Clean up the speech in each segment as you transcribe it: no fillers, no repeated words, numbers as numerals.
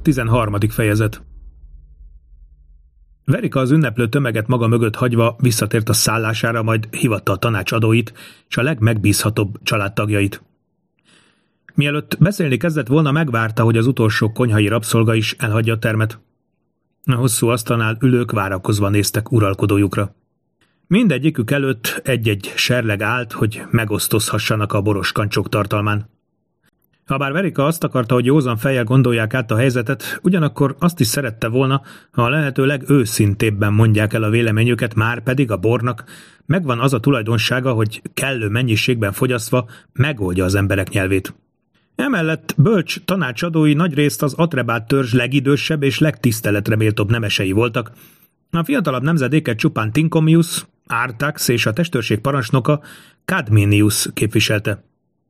13. fejezet. Verika az ünneplő tömeget maga mögött hagyva visszatért a szállására, majd hivatta a tanácsadóit és a legmegbízhatóbb családtagjait. Mielőtt beszélni kezdett volna, megvárta, hogy az utolsó konyhai rabszolga is elhagyja a termet. A hosszú asztalnál ülők várakozva néztek uralkodójukra. Mindegyikük előtt egy-egy serleg állt, hogy megosztozhassanak a boros kancsok tartalmán. Habár Verika azt akarta, hogy józan fejjel gondolják át a helyzetet, ugyanakkor azt is szerette volna, ha a lehető legőszintébben mondják el a véleményüket, már pedig a bornak megvan az a tulajdonsága, hogy kellő mennyiségben fogyasztva megoldja az emberek nyelvét. Emellett bölcs tanácsadói nagyrészt az Atrebát törzs legidősebb és legtiszteletre méltóbb nemesei voltak. A fiatalabb nemzedéket csupán Tincomius, Artax és a testőrség parancsnoka Cadminius képviselte.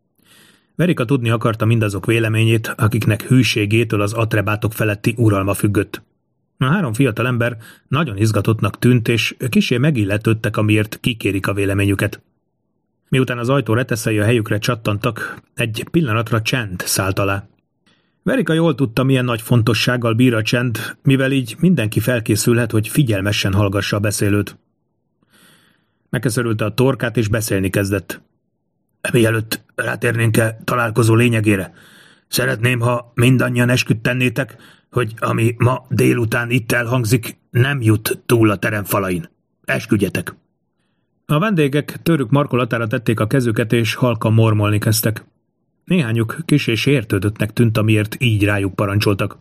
Verika tudni akarta mindazok véleményét, akiknek hűségétől az atrebátok feletti uralma függött. A három fiatal ember nagyon izgatottnak tűnt, és kissé megilletődtek, amiért kikérik a véleményüket. Miután az ajtó reteszei a helyükre csattantak, egy pillanatra csend szállt alá. Verika jól tudta, milyen nagy fontossággal bír a csend, mivel így mindenki felkészülhet, hogy figyelmesen hallgassa a beszélőt. Megköszörülte a torkát, és beszélni kezdett. Mielőtt rátérnénk-e találkozó lényegére, szeretném, ha mindannyian esküt tennétek, hogy ami ma délután itt elhangzik, nem jut túl a terem falain. Esküdjetek! A vendégek törük markolatára tették a kezüket, és halkan mormolni kezdtek. Néhányuk kissé sértődöttnek tűnt, amiért így rájuk parancsoltak.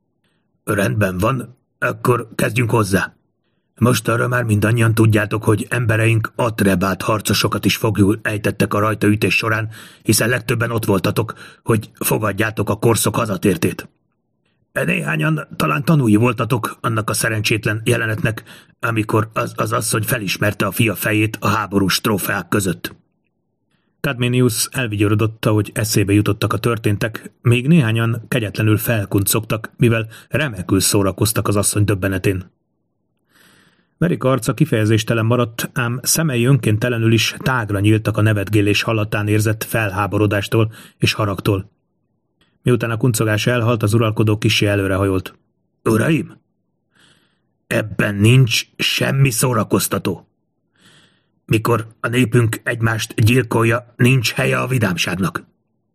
Rendben van, akkor kezdjünk hozzá. Most arra már mindannyian tudjátok, hogy embereink Atrebát harcosokat is foglyul ejtettek a rajtaütés során, hiszen legtöbben ott voltatok, hogy fogadjátok a korszok hazatértét. Néhányan talán tanúi voltatok annak a szerencsétlen jelenetnek, amikor az asszony felismerte a fia fejét a háborús trófeák között. Cadminius elvigyorodott, hogy eszébe jutottak a történtek, még néhányan kegyetlenül felkuncogtak, mivel remekül szórakoztak az asszony döbbenetén. Verika arca kifejezéstelen maradt, ám szemei önkéntelenül is tágra nyíltak a nevetgélés hallatán érzett felháborodástól és haragtól. Miután a kuncogás elhalt, az uralkodó kissé előrehajolt. Uraim, ebben nincs semmi szórakoztató. Mikor a népünk egymást gyilkolja, nincs helye a vidámságnak.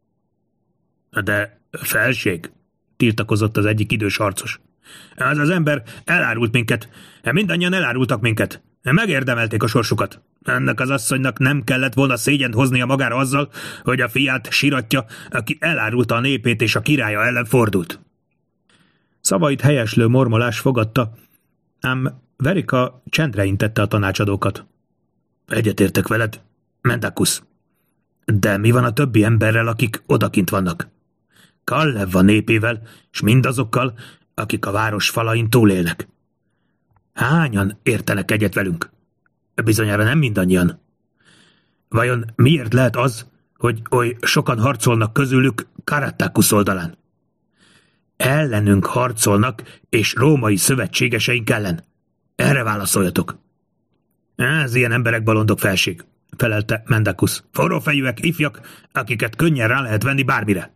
De felség, tiltakozott az egyik idős harcos. Az ember elárult minket. Mindannyian elárultak minket. Megérdemelték a sorsukat. Ennek az asszonynak nem kellett volna szégyent hoznia magára azzal, hogy a fiát siratja, aki elárulta a népét és a királya ellen fordult. Szavait helyeslő mormolás fogadta, ám Verika csendre intette a tanácsadókat. Egyetértek veled, Mendakus. De mi van a többi emberrel, akik odakint vannak? Kallevva népével, és mindazokkal, akik a város falain túlélnek. Hányan értenek egyet velünk? Bizonyára nem mindannyian. Vajon miért lehet az, hogy oly sokan harcolnak közülük Caratakus oldalán? Ellenünk harcolnak, és római szövetségeseink ellen. Erre válaszoljatok. Ez ilyen emberek bolondok, felség, felelte Mendakus. Forrófejűek, ifjak, akiket könnyen rá lehet venni bármire.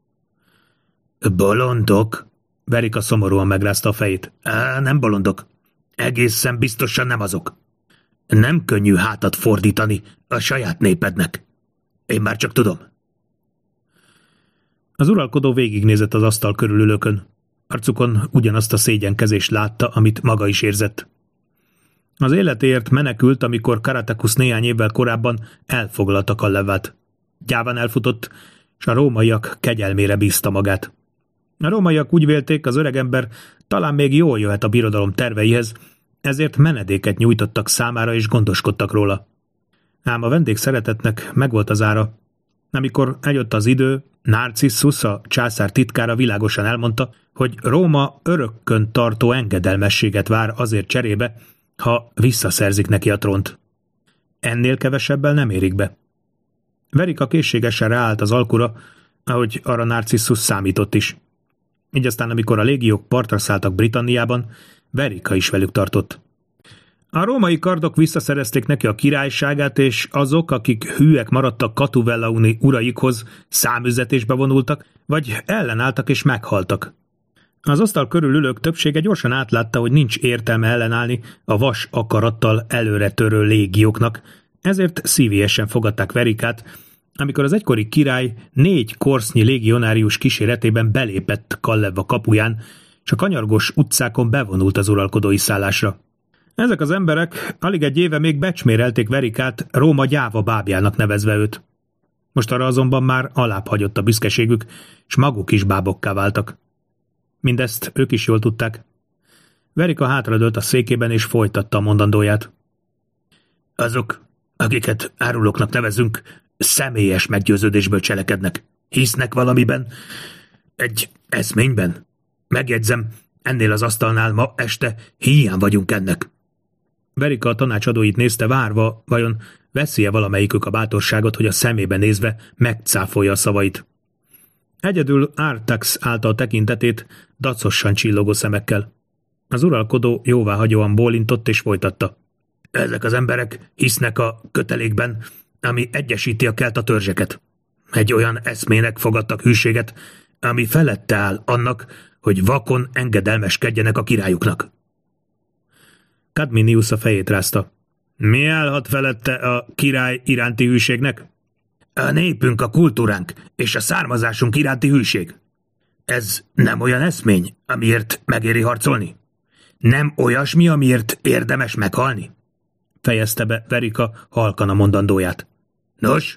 Bolondok? Verika szomorúan megrázta a fejét. Nem bolondok. Egészen biztosan nem azok. Nem könnyű hátat fordítani a saját népednek. Én már csak tudom. Az uralkodó végignézett az asztal körülülőkön. Arcukon ugyanazt a szégyenkezést látta, amit maga is érzett. Az életéért menekült, amikor Caratakus néhány évvel korábban elfoglalta Kallevát. Gyáván elfutott, és a rómaiak kegyelmére bízta magát. A rómaiak úgy vélték, az öregember talán még jól jöhet a birodalom terveihez, ezért menedéket nyújtottak számára és gondoskodtak róla. Ám a vendégszeretetnek megvolt az ára. Amikor eljött az idő, Narcissus, a császár titkára világosan elmondta, hogy Róma örökkön tartó engedelmességet vár azért cserébe, ha visszaszerzik neki a trónt. Ennél kevesebbel nem érik be. Verika készségesen ráállt az alkura, ahogy arra Narcissus számított is. Így aztán, amikor a légiók partra szálltak Britanniában, Verika is velük tartott. A római kardok visszaszerezték neki a királyságát, és azok, akik hűek maradtak Catuvellauni uraikhoz, számüzetésbe vonultak, vagy ellenálltak és meghaltak. Az asztal körül ülők többsége gyorsan átlátta, hogy nincs értelme ellenállni a vas akarattal előre törő légióknak, ezért szívélyesen fogadták Verikát, amikor az egykori király 4 korsznyi légionárius kíséretében belépett Kalleva kapuján, és a kanyargós utcákon bevonult az uralkodói szállásra. Ezek az emberek alig egy éve még becsmérelték Verikát, Róma gyáva bábjának nevezve őt. Mostanra azonban már alább hagyott a büszkeségük, és maguk is bábokká váltak. Mindezt ők is jól tudták. Verika hátradőlt a székében, és folytatta a mondandóját. Azok, akiket árulóknak nevezünk, személyes meggyőződésből cselekednek. Hisznek valamiben, egy eszményben. Megjegyzem, ennél az asztalnál ma este híján vagyunk ennek. Verika a tanácsadóit nézte, várva, vajon veszi-e valamelyikük a bátorságot, hogy a szemébe nézve megcáfolja a szavait. Egyedül Artax állta a tekintetét dacosan csillogó szemekkel. Az uralkodó jóváhagyóan bólintott és folytatta. Ezek az emberek hisznek a kötelékben, ami egyesíti a kelta törzseket. Egy olyan eszmének fogadtak hűséget, ami felette áll annak, hogy vakon engedelmeskedjenek a királyuknak. Kadminius a fejét rázta. Mi állhat felette a király iránti hűségnek? A népünk, a kultúránk és a származásunk iránti hűség. Ez nem olyan eszmény, amiért megéri harcolni? Nem olyasmi, amiért érdemes meghalni? Fejezte be Verika halkan a mondandóját. Nos?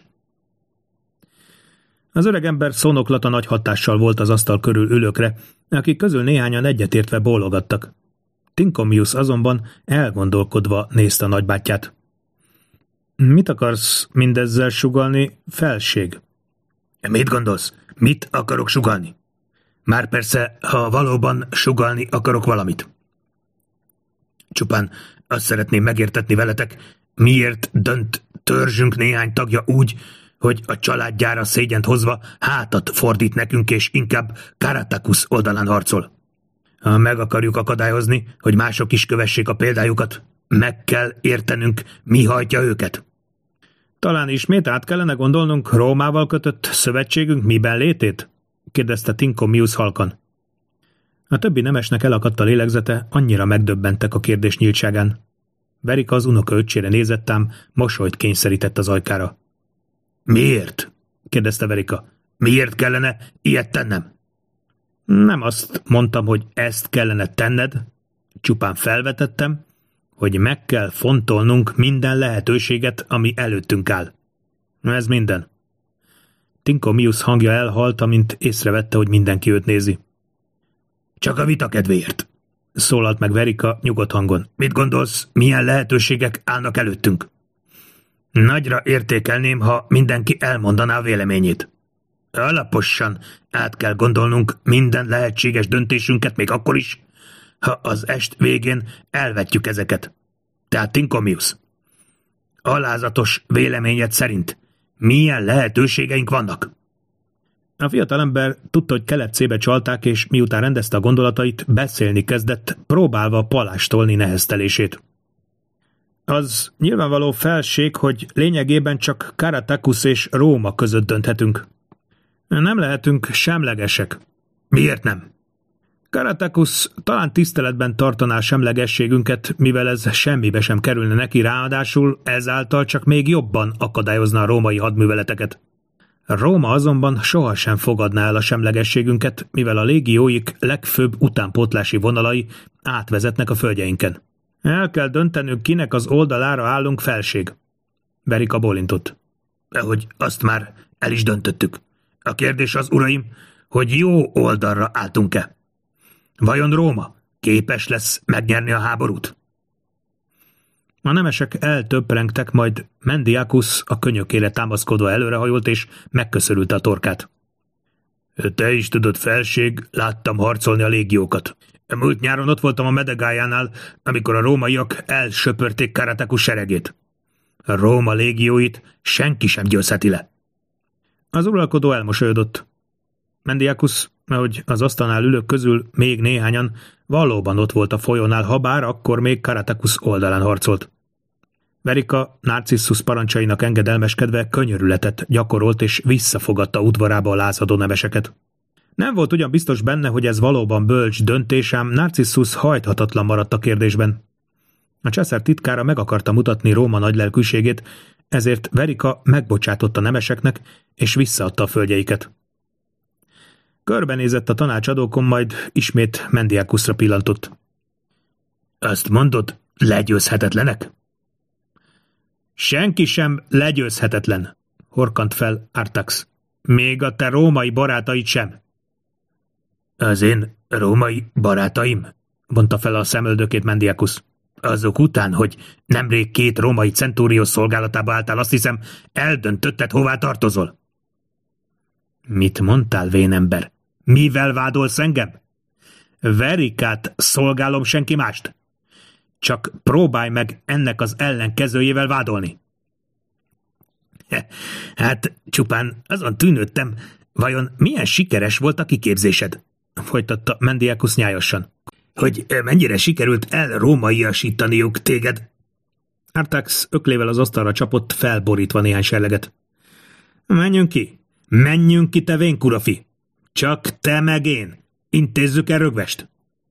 Az öregember szónoklata nagy hatással volt az asztal körül ülőkre, akik közül néhányan egyetértve bólogattak. Tincomius azonban elgondolkodva nézte a nagybátyját. Mit akarsz mindezzel sugallni, felség? Mit gondolsz? Mit akarok sugallni? Már persze, ha valóban sugallni akarok valamit. Csupán azt szeretném megértetni veletek, miért dönt törzsünk néhány tagja úgy, hogy a családjára szégyent hozva hátat fordít nekünk, és inkább Caratakus oldalán harcol. Ha meg akarjuk akadályozni, hogy mások is kövessék a példájukat, meg kell értenünk, mi hajtja őket. Talán ismét át kellene gondolnunk Rómával kötött szövetségünk miben létét? Kérdezte Tincomius halkan. A többi nemesnek elakadt a lélegzete, annyira megdöbbentek a kérdés nyíltságán. Verika az unoka öccsére nézett, ám mosolyt kényszerített az ajkára. Miért? Kérdezte Verika. Miért kellene ilyet tennem? Nem azt mondtam, hogy ezt kellene tenned, csupán felvetettem, hogy meg kell fontolnunk minden lehetőséget, ami előttünk áll. Ez minden. Tincomius hangja elhalt, amint észrevette, hogy mindenki őt nézi. Csak a vita kedvéért, szólalt meg Verika nyugodt hangon. Mit gondolsz, milyen lehetőségek állnak előttünk? Nagyra értékelném, ha mindenki elmondaná a véleményét. Alaposan át kell gondolnunk minden lehetséges döntésünket, még akkor is, ha az est végén elvetjük ezeket. Tehát Tincomius, alázatos véleményed szerint milyen lehetőségeink vannak? A fiatalember tudta, hogy kelepcébe csalták, és miután rendezte a gondolatait, beszélni kezdett, próbálva palástolni neheztelését. Az nyilvánvaló felség, hogy lényegében csak Caratakus és Róma között dönthetünk. Nem lehetünk semlegesek. Miért nem? Caratakus talán tiszteletben tartaná semlegességünket, mivel ez semmibe sem kerülne neki, ráadásul ezáltal csak még jobban akadályozna a római hadműveleteket. Róma azonban sohasem fogadná el a semlegességünket, mivel a légióik legfőbb utánpótlási vonalai átvezetnek a földjeinken. El kell döntenünk, kinek az oldalára állunk, felség. Verika bólintott. Ahogy azt már el is döntöttük. A kérdés az, uraim, hogy jó oldalra álltunk-e? Vajon Róma képes lesz megnyerni a háborút? A nemesek eltöprengtek, majd Mendiacus a könyökére támaszkodva előrehajolt és megköszörülte a torkát. Te is tudod, felség, láttam harcolni a légiókat. Múlt nyáron ott voltam a Medegájánál, amikor a rómaiak elsöpörték Caratakus seregét. A Róma légióit senki sem győzheti le. Az uralkodó elmosolyodott. Mendiacus, ahogy az asztalnál ülők közül még néhányan, valóban ott volt a folyónál, habár akkor még Caratakus oldalán harcolt. Verika Narcissus parancsainak engedelmeskedve könyörületet gyakorolt és visszafogadta udvarába a lázadó nemeseket. Nem volt ugyan biztos benne, hogy ez valóban bölcs döntés, ám Narcissus hajthatatlan maradt a kérdésben. A császár titkára meg akarta mutatni Róma nagylelkűségét, ezért Verika megbocsátott a nemeseknek, és visszaadta a földjeiket. Körbenézett a tanácsadókon, majd ismét Mendiacusra pillantott. Azt mondod, legyőzhetetlenek? Senki sem legyőzhetetlen, horkant fel Artax. Még a te római barátaid sem. Az én római barátaim? Vonta fel a szemöldökét Mendiacus. Azok után, hogy nemrég 2 római centúrió szolgálatába álltál, azt hiszem, eldöntötted, hová tartozol. Mit mondtál, vénember? Mivel vádolsz engem? Verikát szolgálom, senki mást. Csak próbálj meg ennek az ellenkezőjével vádolni. Hát csupán azon tűnődtem, vajon milyen sikeres volt a kiképzésed? Folytatta Mendiacus nyájosan. Hogy mennyire sikerült elrómaiasítaniuk téged? Artax öklével az asztalra csapott, felborítva néhány serleget. Menjünk ki, te vénkurafi! Csak te meg én! Intézzük el rögvest!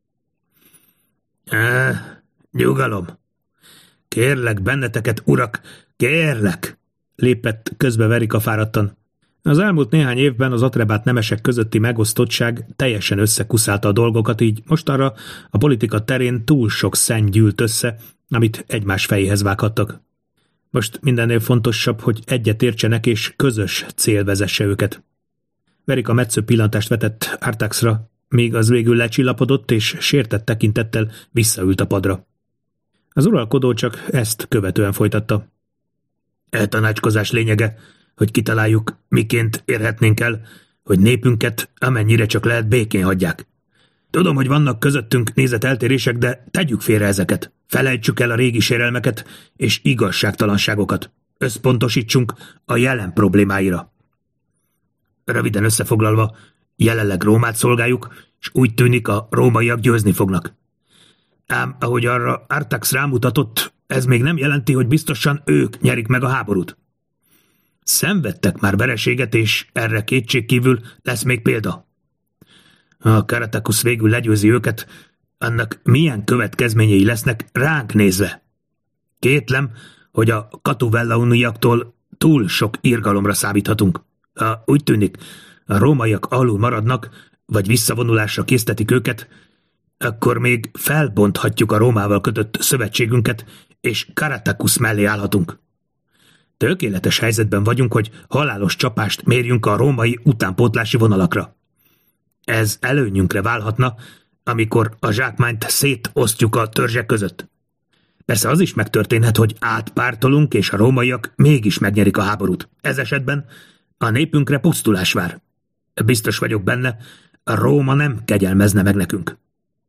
Nyugalom! Kérlek benneteket, urak, kérlek! Lépett közbe Verika fáradtan. Az elmúlt néhány évben az atrebát nemesek közötti megosztottság teljesen összekuszálta a dolgokat, így mostanra a politika terén túl sok szenny gyűlt össze, amit egymás fejéhez vághattak. Most mindennél fontosabb, hogy egyet értsenek és közös cél vezesse őket. Verika metsző pillantást vetett Artaxra, míg az végül lecsillapodott és sértett tekintettel visszaült a padra. Az uralkodó csak ezt követően folytatta. Tanácskozás lényege, hogy kitaláljuk, miként érhetnénk el, hogy népünket amennyire csak lehet békén hagyják. Tudom, hogy vannak közöttünk nézeteltérések, de tegyük félre ezeket. Felejtsük el a régi sérelmeket és igazságtalanságokat. Összpontosítsunk a jelen problémáira. Röviden összefoglalva, jelenleg Rómát szolgáljuk, és úgy tűnik, a rómaiak győzni fognak. Ám ahogy arra Artax rámutatott, ez még nem jelenti, hogy biztosan ők nyerik meg a háborút. Szenvedtek már vereséget, és erre kétségkívül lesz még példa. Ha Caratacus végül legyőzi őket, annak milyen következményei lesznek ránk nézve? Kétlem, hogy a Catuvellauniaktól túl sok irgalomra számíthatunk. Ha úgy tűnik, a rómaiak alul maradnak, vagy visszavonulásra késztetik őket, akkor még felbonthatjuk a Rómával kötött szövetségünket, és Caratacus mellé állhatunk. Tökéletes helyzetben vagyunk, hogy halálos csapást mérjünk a római utánpótlási vonalakra. Ez előnyünkre válhatna, amikor a zsákmányt szétosztjuk a törzsek között. Persze az is megtörténhet, hogy átpártolunk, és a rómaiak mégis megnyerik a háborút. Ez esetben a népünkre pusztulás vár. Biztos vagyok benne, a Róma nem kegyelmezne meg nekünk.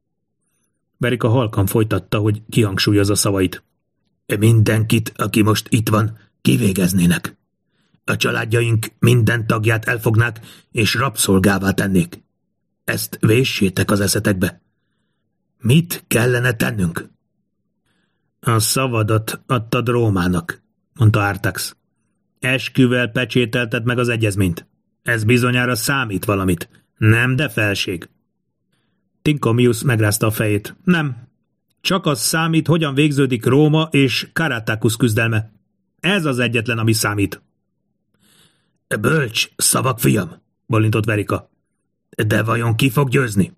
Verika halkan folytatta, hogy kihangsúlyozza szavait. Mindenkit, aki most itt van, kivégeznének. A családjaink minden tagját elfognák, és rabszolgává tennék. Ezt véssétek az eszetekbe. Mit kellene tennünk? A szavadat adtad Rómának, mondta Artax. Esküvel pecsételted meg az egyezményt. Ez bizonyára számít valamit. Nem, de felség. Tincomius megrázta a fejét. Nem. Csak az számít, hogyan végződik Róma és Caratacus küzdelme. Ez az egyetlen, ami számít. Bölcs szavak, fiam, bólintott Verika. De vajon ki fog győzni?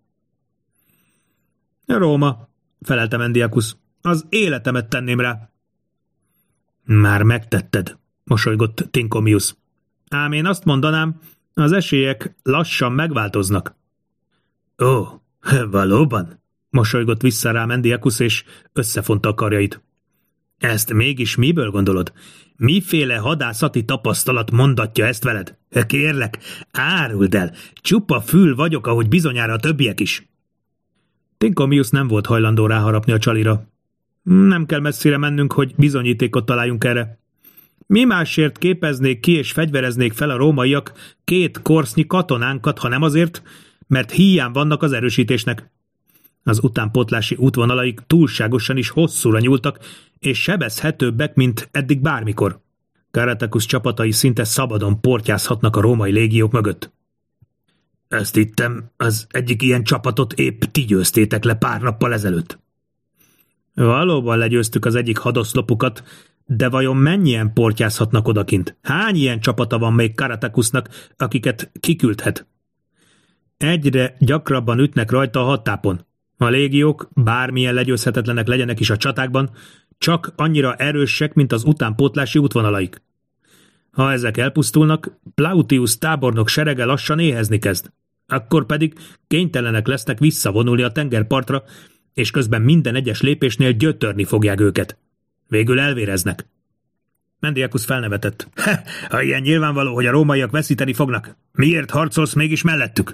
Róma, felelte Mendiacus. Az életemet tenném rá. Már megtetted, mosolygott Tincomius. Ám én azt mondanám, az esélyek lassan megváltoznak. Ó, valóban? Mosolygott vissza rá Mendiacus, és összefonta a karjait. Ezt mégis miből gondolod? Miféle hadászati tapasztalat mondatja ezt veled? Kérlek, áruld el, csupa fül vagyok, ahogy bizonyára a többiek is. Tincomius nem volt hajlandó ráharapni a csalira. Nem kell messzire mennünk, hogy bizonyítékot találjunk erre. Mi másért képeznék ki és fegyvereznék fel a rómaiak 2 korsznyi katonánkat, ha nem azért, mert híján vannak az erősítésnek. Az utánpótlási útvonalaik túlságosan is hosszúra nyúltak, és sebezhetőbbek, mint eddig bármikor. Caratacus csapatai szinte szabadon portyázhatnak a római légiók mögött. Ezt hittem, az egyik ilyen csapatot épp ti győztétek le pár nappal ezelőtt. Valóban legyőztük az egyik hadoszlopukat, de vajon mennyien portyázhatnak odakint? Hány ilyen csapata van még Karatakusznak, akiket kiküldhet? Egyre gyakrabban ütnek rajta a hadtápon. A légiók, bármilyen legyőzhetetlenek legyenek is a csatákban, csak annyira erősek, mint az utánpótlási útvonalaik. Ha ezek elpusztulnak, Plautius tábornok serege lassan éhezni kezd. Akkor pedig kénytelenek lesznek visszavonulni a tengerpartra, és közben minden egyes lépésnél gyötörni fogják őket. Végül elvéreznek. Mendiakusz felnevetett. Ha ilyen nyilvánvaló, hogy a rómaiak veszíteni fognak, miért harcolsz mégis mellettük?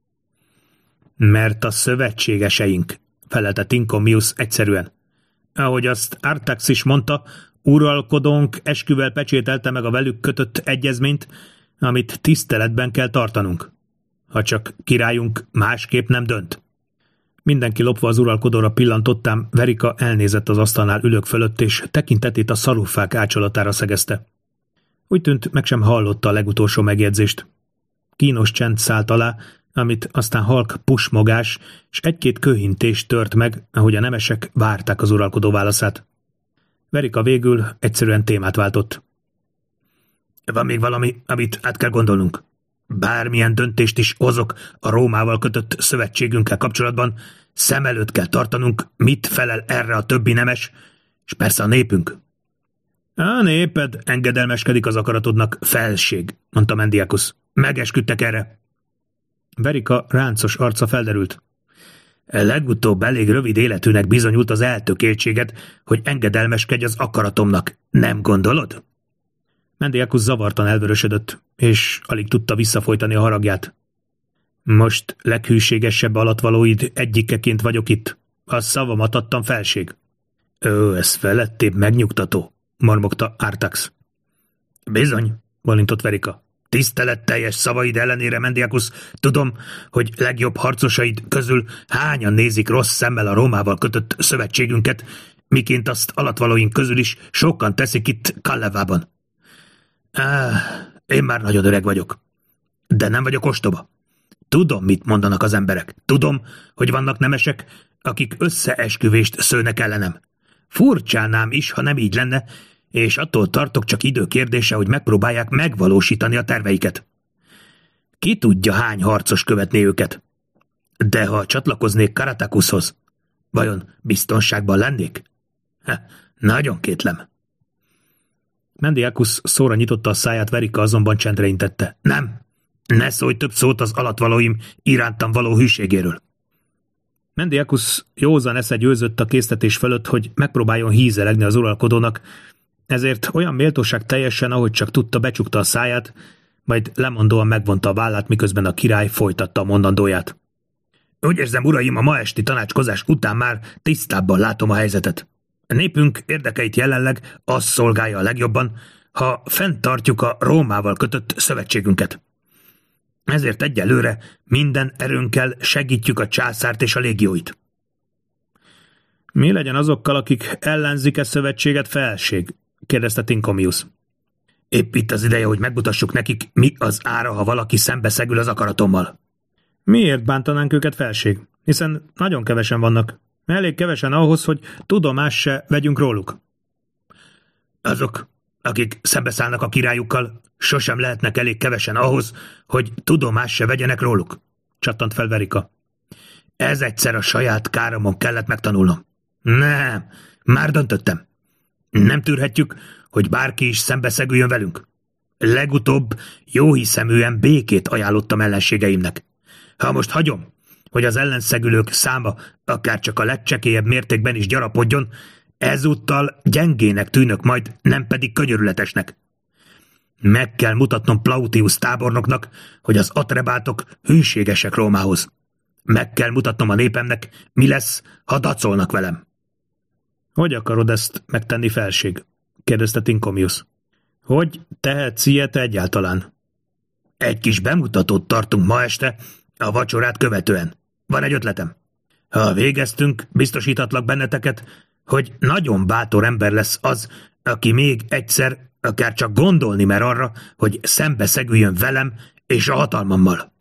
Mert a szövetségeseink, felelte Tincomius egyszerűen. Ahogy azt Artax is mondta, uralkodónk esküvel pecsételte meg a velük kötött egyezményt, amit tiszteletben kell tartanunk. Ha csak királyunk másképp nem dönt. Mindenki lopva az uralkodóra pillantott, ám Verika elnézett az asztalnál ülők fölött, és tekintetét a szarufák ácsolatára szegezte. Úgy tűnt, meg sem hallotta a legutolsó megjegyzést. Kínos csend szállt alá, amit aztán halk pusmogás és egy-két kőhintés tört meg, ahogy a nemesek várták az uralkodó válaszát. Verika végül egyszerűen témát váltott. Van még valami, amit át kell gondolnunk. Bármilyen döntést is hozok a Rómával kötött szövetségünkkel kapcsolatban, szem előtt kell tartanunk, mit felel erre a többi nemes, és persze a népünk. A néped engedelmeskedik az akaratodnak, felség, mondta Mendiakusz. Megesküdtek erre. Verika ráncos arca felderült. Legutóbb elég rövid életűnek bizonyult az eltökéltséged, hogy engedelmeskedj az akaratomnak, nem gondolod? Mendiakusz zavartan elvörösödött, és alig tudta visszafolytani a haragját. Most leghűségesebb alattvalóid egyikeként vagyok itt. A szavamat adtam, felség. Ez felettébb megnyugtató, mormogta Artax. Bizony, bólintott Verika. Tiszteletteljes szavaid ellenére, Mendiakusz, tudom, hogy legjobb harcosaid közül hányan nézik rossz szemmel a Rómával kötött szövetségünket, miként azt alattvalóink közül is sokan teszik itt Kallevában. Én már nagyon öreg vagyok, de nem vagyok ostoba. Tudom, mit mondanak az emberek. Tudom, hogy vannak nemesek, akik összeesküvést szőnek ellenem. Furcsálnám is, ha nem így lenne, és attól tartok, csak idő kérdése, hogy megpróbálják megvalósítani a terveiket. Ki tudja, hány harcos követné őket? De ha csatlakoznék Karatakuszhoz, vajon biztonságban lennék? Nagyon kétlem. Mendiakusz szóra nyitotta a száját, Verika azonban csendre intette. Nem, ne szólj több szót az alattvalóim irántam való hűségéről. Mendiakusz józan esze győzött a késztetés fölött, hogy megpróbáljon hízelegni az uralkodónak, ezért olyan méltóság teljesen, ahogy csak tudta, becsukta a száját, majd lemondóan megvonta a vállát, miközben a király folytatta a mondandóját. Úgy érzem, uraim, a ma esti tanácskozás után már tisztábban látom a helyzetet. A népünk érdekeit jelenleg az szolgálja a legjobban, ha fenntartjuk a Rómával kötött szövetségünket. Ezért egyelőre minden erőnkkel segítjük a császárt és a légióit. Mi legyen azokkal, akik ellenzik e szövetséget, felség? Kérdezte Tincomius. Épp itt az ideje, hogy megmutassuk nekik, mi az ára, ha valaki szembeszegül az akaratommal. Miért bántanánk őket, felség? Hiszen nagyon kevesen vannak. Elég kevesen ahhoz, hogy tudomást se vegyünk róluk. Azok, akik szembeszállnak a királyukkal, sosem lehetnek elég kevesen ahhoz, hogy tudomást se vegyenek róluk, csattant fel Verika. Ez egyszer a saját káromon kellett megtanulnom. Nem, már döntöttem. Nem tűrhetjük, hogy bárki is szembeszegüljön velünk. Legutóbb jóhiszeműen békét ajánlottam ellenségeimnek. Ha most hagyom, hogy az ellenszegülők száma akár csak a legcsekélyebb mértékben is gyarapodjon, ezúttal gyengének tűnök majd, nem pedig könyörületesnek. Meg kell mutatnom Plautius tábornoknak, hogy az atrebátok hűségesek Rómához. Meg kell mutatnom a népemnek, mi lesz, ha dacolnak velem. Hogy akarod ezt megtenni, felség? Kérdezte Tincomius. Hogy tehetsz ilyet egyáltalán? Egy kis bemutatót tartunk ma este, a vacsorát követően. Van egy ötletem. Ha végeztünk, biztosítatlak benneteket, hogy nagyon bátor ember lesz az, aki még egyszer akár csak gondolni mer arra, hogy szembeszegüljön velem és a hatalmammal.